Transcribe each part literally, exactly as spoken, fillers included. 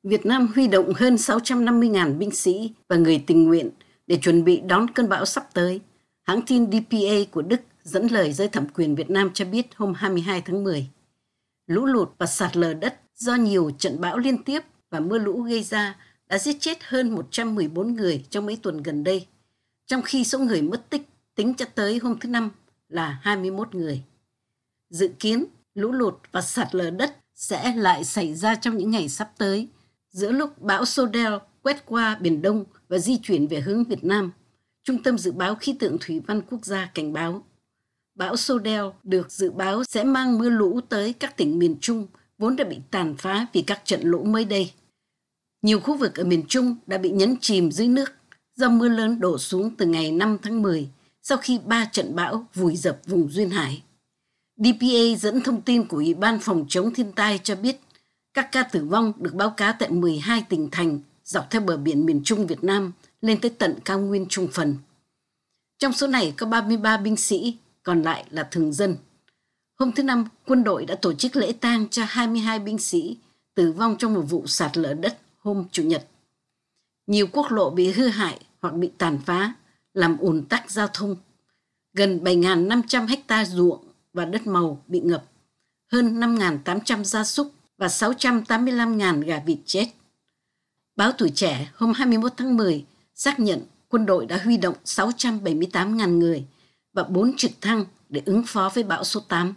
Việt Nam huy động hơn sáu trăm năm mươi nghìn binh sĩ và người tình nguyện để chuẩn bị đón cơn bão sắp tới. Hãng tin đê pê a của Đức dẫn lời giới thẩm quyền Việt Nam cho biết hôm hai mươi hai tháng mười, lũ lụt và sạt lở đất do nhiều trận bão liên tiếp và mưa lũ gây ra đã giết chết hơn một trăm mười bốn người trong mấy tuần gần đây, trong khi số người mất tích tính cho tới hôm thứ Năm là hai mươi mốt người. Dự kiến, lũ lụt và sạt lở đất sẽ lại xảy ra trong những ngày sắp tới, giữa lúc bão Sodel quét qua Biển Đông và di chuyển về hướng Việt Nam. Trung tâm Dự báo Khí tượng Thủy văn Quốc gia cảnh báo, bão Sodel được dự báo sẽ mang mưa lũ tới các tỉnh miền Trung vốn đã bị tàn phá vì các trận lũ mới đây. Nhiều khu vực ở miền Trung đã bị nhấn chìm dưới nước do mưa lớn đổ xuống từ ngày năm tháng mười sau khi ba trận bão vùi dập vùng duyên hải. đê pê a dẫn thông tin của Ủy ban Phòng chống thiên tai cho biết các ca tử vong được báo cáo tại mười hai tỉnh thành dọc theo bờ biển miền Trung Việt Nam lên tới tận cao nguyên Trung Phần. Trong số này có ba mươi ba binh sĩ, còn lại là thường dân. Hôm thứ Năm, quân đội đã tổ chức lễ tang cho hai mươi hai binh sĩ tử vong trong một vụ sạt lở đất hôm Chủ nhật. Nhiều quốc lộ bị hư hại hoặc bị tàn phá, làm ùn tắc giao thông. Gần bảy nghìn năm trăm ha ruộng và đất màu bị ngập, hơn năm nghìn tám trăm gia súc và sáu trăm tám mươi lăm nghìn gà vịt chết. Báo Tuổi Trẻ hôm hai mươi mốt tháng mười xác nhận quân đội đã huy động sáu trăm bảy mươi tám nghìn người và bốn trực thăng để ứng phó với bão số tám.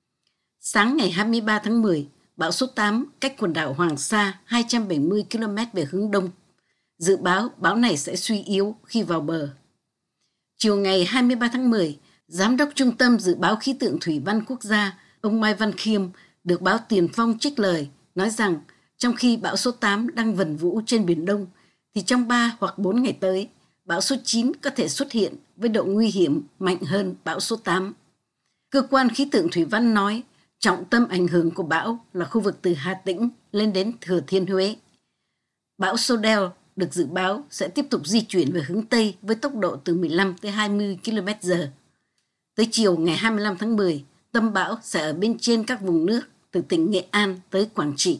Sáng ngày hai mươi ba tháng mười, bão số tám cách quần đảo Hoàng Sa hai trăm bảy mươi ki lô mét về hướng đông. Dự báo bão này sẽ suy yếu khi vào bờ. Chiều ngày hai mươi ba tháng mười, Giám đốc Trung tâm Dự báo Khí tượng Thủy văn Quốc gia, ông Mai Văn Khiêm, được báo Tiền Phong trích lời, nói rằng trong khi bão số tám đang vần vũ trên Biển Đông, thì trong ba hoặc bốn ngày tới, bão số chín có thể xuất hiện với độ nguy hiểm mạnh hơn bão số tám. Cơ quan khí tượng thủy văn nói trọng tâm ảnh hưởng của bão là khu vực từ Hà Tĩnh lên đến Thừa Thiên Huế. Bão Sodel được dự báo sẽ tiếp tục di chuyển về hướng Tây với tốc độ từ mười lăm tới hai mươi ki lô mét giờ. Tới chiều ngày hai mươi lăm tháng mười, tâm bão sẽ ở bên trên các vùng nước từ tỉnh Nghệ An tới Quảng Trị.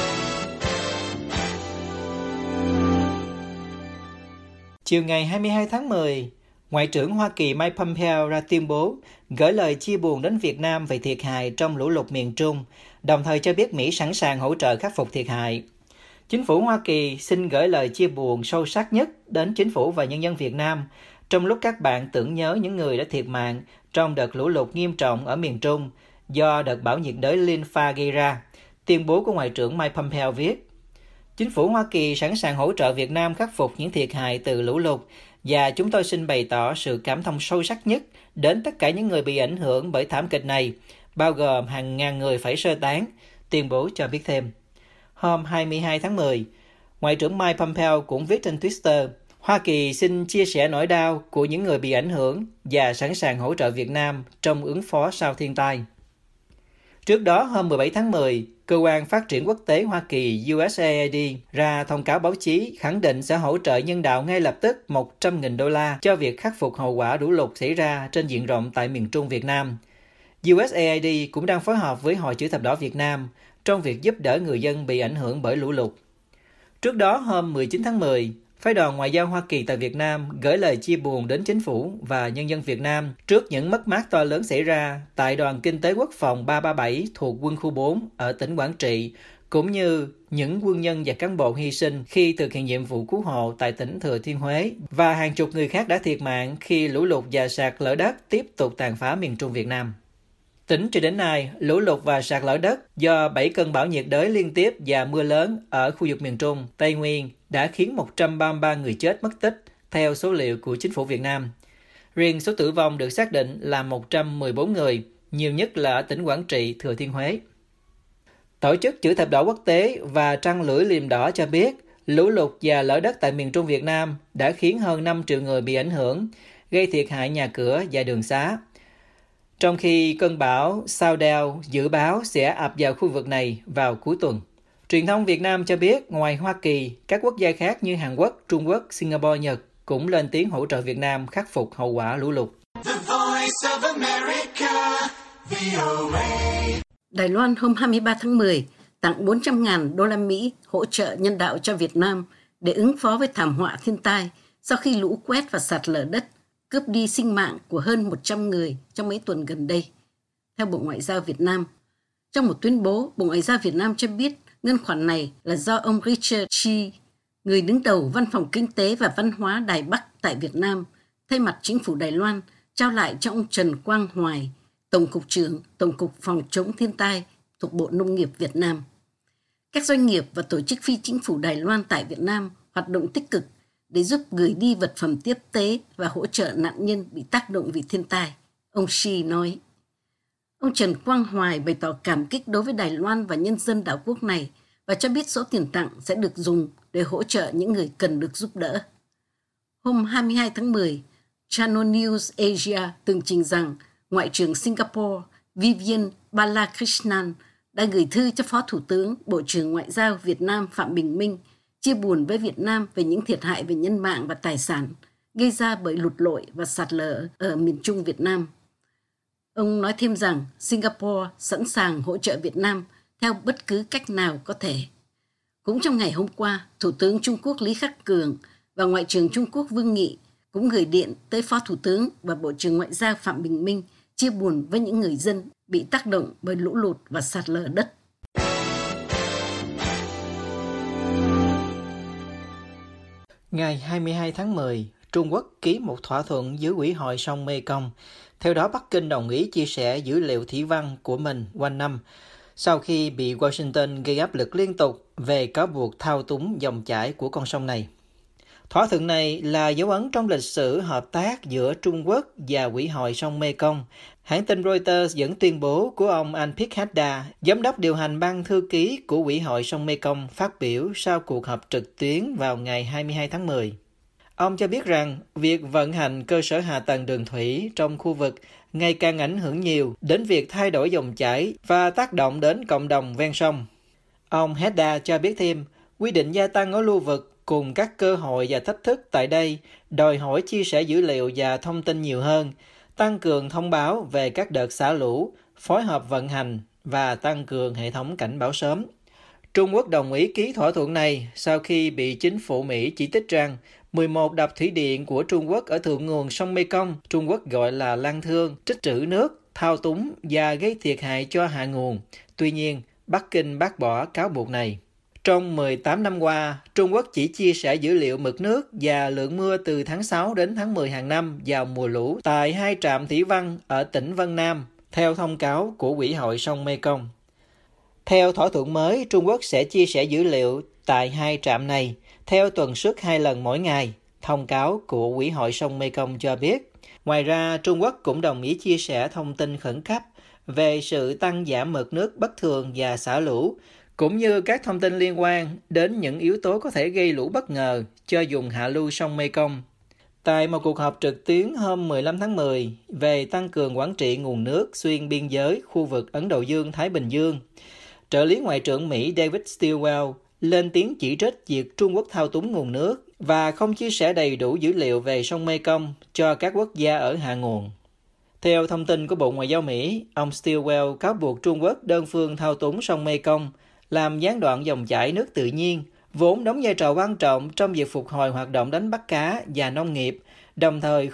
Chiều ngày hai mươi hai tháng mười, Ngoại trưởng Hoa Kỳ Mike Pompeo ra tuyên bố gửi lời chia buồn đến Việt Nam về thiệt hại trong lũ lụt miền Trung, đồng thời cho biết Mỹ sẵn sàng hỗ trợ khắc phục thiệt hại. Chính phủ Hoa Kỳ xin gửi lời chia buồn sâu sắc nhất đến chính phủ và nhân dân Việt Nam trong lúc các bạn tưởng nhớ những người đã thiệt mạng trong đợt lũ lụt nghiêm trọng ở miền Trung do đợt bão nhiệt đới Linfa gây ra, tuyên bố của Ngoại trưởng Mike Pompeo viết. Chính phủ Hoa Kỳ sẵn sàng hỗ trợ Việt Nam khắc phục những thiệt hại từ lũ lụt và chúng tôi xin bày tỏ sự cảm thông sâu sắc nhất đến tất cả những người bị ảnh hưởng bởi thảm kịch này, bao gồm hàng ngàn người phải sơ tán, tuyên bố cho biết thêm. Hôm hai mươi hai tháng mười, Ngoại trưởng Mike Pompeo cũng viết trên Twitter, Hoa Kỳ xin chia sẻ nỗi đau của những người bị ảnh hưởng và sẵn sàng hỗ trợ Việt Nam trong ứng phó sau thiên tai. Trước đó, hôm mười bảy tháng mười, Cơ quan Phát triển Quốc tế Hoa Kỳ U S A I D ra thông cáo báo chí khẳng định sẽ hỗ trợ nhân đạo ngay lập tức một trăm nghìn đô la cho việc khắc phục hậu quả lũ lụt xảy ra trên diện rộng tại miền Trung Việt Nam. U S A I D cũng đang phối hợp với Hội Chữ thập đỏ Việt Nam trong việc giúp đỡ người dân bị ảnh hưởng bởi lũ lụt. Trước đó, hôm mười chín tháng mười, Phái đoàn Ngoại giao Hoa Kỳ tại Việt Nam gửi lời chia buồn đến chính phủ và nhân dân Việt Nam trước những mất mát to lớn xảy ra tại Đoàn Kinh tế Quốc phòng ba ba bảy thuộc Quân khu bốn ở tỉnh Quảng Trị, cũng như những quân nhân và cán bộ hy sinh khi thực hiện nhiệm vụ cứu hộ tại tỉnh Thừa Thiên Huế và hàng chục người khác đã thiệt mạng khi lũ lụt và sạt lở đất tiếp tục tàn phá miền Trung Việt Nam. Tính cho đến nay, lũ lụt và sạt lở đất do bảy cơn bão nhiệt đới liên tiếp và mưa lớn ở khu vực miền Trung, Tây Nguyên đã khiến một trăm ba mươi ba người chết mất tích, theo số liệu của chính phủ Việt Nam. Riêng số tử vong được xác định là một trăm mười bốn người, nhiều nhất là ở tỉnh Quảng Trị, Thừa Thiên Huế. Tổ chức Chữ thập đỏ quốc tế và Trăng lưỡi liềm đỏ cho biết lũ lụt và lở đất tại miền Trung Việt Nam đã khiến hơn năm triệu người bị ảnh hưởng, gây thiệt hại nhà cửa và đường xá. Trong khi cơn bão Sodel dự báo sẽ ập vào khu vực này vào cuối tuần. Truyền thông Việt Nam cho biết ngoài Hoa Kỳ, các quốc gia khác như Hàn Quốc, Trung Quốc, Singapore, Nhật cũng lên tiếng hỗ trợ Việt Nam khắc phục hậu quả lũ lụt. Đài Loan hôm hai mươi ba tháng mười tặng bốn trăm nghìn đô la Mỹ hỗ trợ nhân đạo cho Việt Nam để ứng phó với thảm họa thiên tai sau khi lũ quét và sạt lở đất cướp đi sinh mạng của hơn một trăm người trong mấy tuần gần đây. Theo Bộ Ngoại giao Việt Nam, trong một tuyên bố, Bộ Ngoại giao Việt Nam cho biết ngân khoản này là do ông Richard Chi, người đứng đầu Văn phòng Kinh tế và Văn hóa Đài Bắc tại Việt Nam, thay mặt chính phủ Đài Loan, trao lại cho ông Trần Quang Hoài, Tổng cục trưởng Tổng cục Phòng chống thiên tai thuộc Bộ Nông nghiệp Việt Nam. Các doanh nghiệp và tổ chức phi chính phủ Đài Loan tại Việt Nam hoạt động tích cực để giúp gửi đi vật phẩm tiếp tế và hỗ trợ nạn nhân bị tác động vì thiên tai, ông Shi nói. Ông Trần Quang Hoài bày tỏ cảm kích đối với Đài Loan và nhân dân đảo quốc này và cho biết số tiền tặng sẽ được dùng để hỗ trợ những người cần được giúp đỡ. Hôm hai mươi hai tháng mười, Channel News Asia tường trình rằng Ngoại trưởng Singapore Vivian Balakrishnan đã gửi thư cho Phó Thủ tướng, Bộ trưởng Ngoại giao Việt Nam Phạm Bình Minh chia buồn với Việt Nam về những thiệt hại về nhân mạng và tài sản gây ra bởi lụt lội và sạt lở ở miền Trung Việt Nam. Ông nói thêm rằng Singapore sẵn sàng hỗ trợ Việt Nam theo bất cứ cách nào có thể. Cũng trong ngày hôm qua, Thủ tướng Trung Quốc Lý Khắc Cường và Ngoại trưởng Trung Quốc Vương Nghị cũng gửi điện tới Phó Thủ tướng và Bộ trưởng Ngoại giao Phạm Bình Minh chia buồn với những người dân bị tác động bởi lũ lụt và sạt lở đất. Ngày hai mươi hai tháng mười, Trung Quốc ký một thỏa thuận với Ủy hội sông Mekong. Theo đó, Bắc Kinh đồng ý chia sẻ dữ liệu thủy văn của mình quanh năm, sau khi bị Washington gây áp lực liên tục về cáo buộc thao túng dòng chảy của con sông này. Thỏa thuận này là dấu ấn trong lịch sử hợp tác giữa Trung Quốc và Ủy hội sông Mekong. Hãng tin Reuters dẫn tuyên bố của ông Anpik Hadda, giám đốc điều hành ban thư ký của Ủy hội sông Mekong, phát biểu sau cuộc họp trực tuyến vào ngày hai mươi hai tháng mười. Ông cho biết rằng việc vận hành cơ sở hạ tầng đường thủy trong khu vực ngày càng ảnh hưởng nhiều đến việc thay đổi dòng chảy và tác động đến cộng đồng ven sông. Ông Hadda cho biết thêm, quy định gia tăng ở lưu vực cùng các cơ hội và thách thức tại đây đòi hỏi chia sẻ dữ liệu và thông tin nhiều hơn, tăng cường thông báo về các đợt xả lũ, phối hợp vận hành và tăng cường hệ thống cảnh báo sớm. Trung Quốc đồng ý ký thỏa thuận này sau khi bị chính phủ Mỹ chỉ trích rằng mười một đập thủy điện của Trung Quốc ở thượng nguồn sông Mekong, Trung Quốc gọi là lan thương, trích trữ nước, thao túng và gây thiệt hại cho hạ nguồn. Tuy nhiên, Bắc Kinh bác bỏ cáo buộc này. Trong mười tám năm qua, Trung Quốc chỉ chia sẻ dữ liệu mực nước và lượng mưa từ tháng sáu đến tháng mười hàng năm vào mùa lũ tại hai trạm thủy văn ở tỉnh Vân Nam, theo thông cáo của Ủy hội sông Mekong. Theo thỏa thuận mới, Trung Quốc sẽ chia sẻ dữ liệu tại hai trạm này theo tuần suất hai lần mỗi ngày, thông cáo của Ủy hội sông Mekong cho biết. Ngoài ra, Trung Quốc cũng đồng ý chia sẻ thông tin khẩn cấp về sự tăng giảm mực nước bất thường và xả lũ, cũng như các thông tin liên quan đến những yếu tố có thể gây lũ bất ngờ cho vùng hạ lưu sông Mekong. Tại một cuộc họp trực tuyến hôm mười lăm tháng mười về tăng cường quản trị nguồn nước xuyên biên giới khu vực Ấn Độ Dương-Thái Bình Dương, trợ lý Ngoại trưởng Mỹ David Stilwell lên tiếng chỉ trích việc Trung Quốc thao túng nguồn nước và không chia sẻ đầy đủ dữ liệu về sông Mekong cho các quốc gia ở hạ nguồn. Theo thông tin của Bộ Ngoại giao Mỹ, ông Stilwell cáo buộc Trung Quốc đơn phương thao túng sông Mekong, làm gián đoạn dòng chảy nước tự nhiên, vốn đóng vai trò quan trọng trong việc phục hồi hoạt động đánh bắt cá và nông nghiệp, đồng thời